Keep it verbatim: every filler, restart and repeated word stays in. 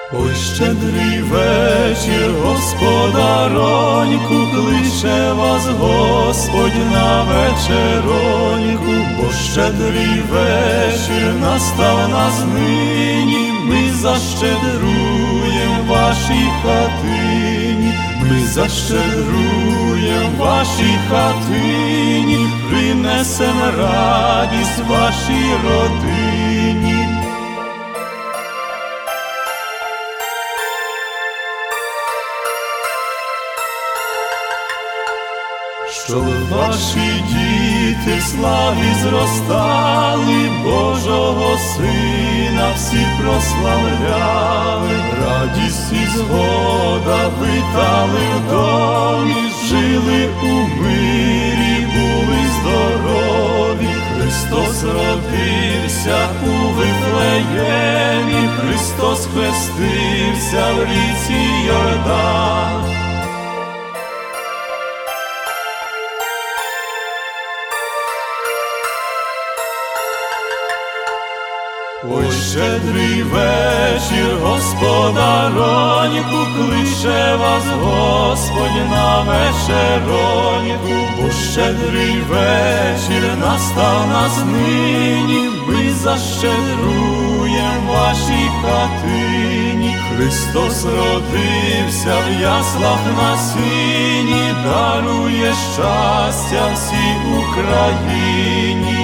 Ой, щедрий вечір, господароньку, кличе вас Господь на вечероньку, бо щедрий вечір настав нас нині, ми защедруєм вашій хатині, ми защедруєм вашій хатині, принесем радість вашій родині. Щоб ваші діти в славі зростали, Божого Сина всі прославляли, радість і згода витали в домі, жили у мирі, були здорові. Христос родився у Вифлеємі, Христос хрестився в ріці Йордан. Ой, щедрий вечір, господароньку, кличе вас Господь на вечероньку, бо щедрий вечір настав нас нині, ми защедруєм вашій хатині. Христос родився в яслах на сіні, дарує щастя всій Україні.